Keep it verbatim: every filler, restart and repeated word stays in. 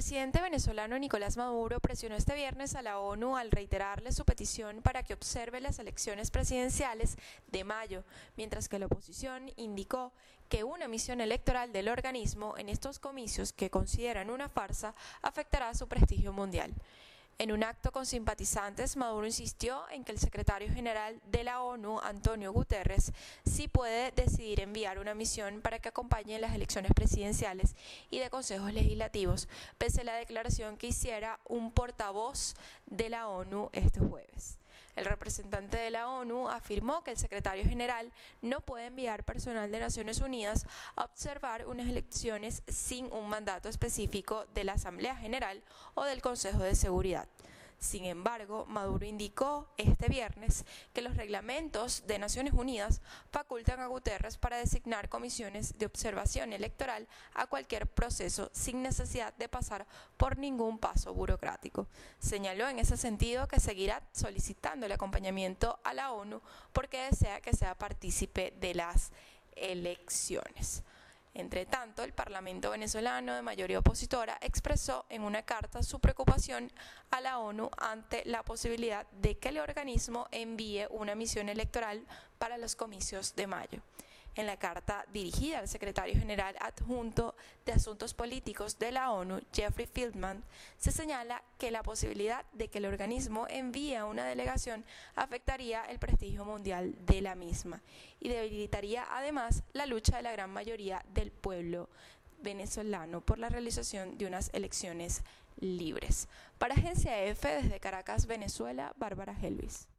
presidente venezolano Nicolás Maduro presionó este viernes a la ONU al reiterarle su petición para que observe las elecciones presidenciales de mayo, mientras que la oposición indicó que una misión electoral del organismo en estos comicios, que consideran una farsa, afectará su prestigio mundial. En un acto con simpatizantes, Maduro insistió en que el secretario general de la ONU, Antonio Guterres, sí puede decidir enviar una misión para que acompañe las elecciones presidenciales y de consejos legislativos, pese a la declaración que hiciera un portavoz de la ONU este jueves. El representante de la ONU afirmó que el secretario general no puede enviar personal de Naciones Unidas a observar unas elecciones sin un mandato específico de la Asamblea General o del Consejo de Seguridad. Sin embargo, Maduro indicó este viernes que los reglamentos de Naciones Unidas facultan a Guterres para designar comisiones de observación electoral a cualquier proceso sin necesidad de pasar por ningún paso burocrático. Señaló en ese sentido que seguirá solicitando el acompañamiento a la ONU porque desea que sea partícipe de las elecciones. Entre tanto, el Parlamento venezolano de mayoría opositora expresó en una carta su preocupación a la ONU ante la posibilidad de que el organismo envíe una misión electoral para los comicios de mayo. En la carta dirigida al secretario general adjunto de Asuntos Políticos de la ONU, Jeffrey Feltman, se señala que la posibilidad de que el organismo envíe a una delegación afectaría el prestigio mundial de la misma y debilitaría además la lucha de la gran mayoría del pueblo venezolano por la realización de unas elecciones libres. Para Agencia F, desde Caracas, Venezuela, Bárbara Helvis.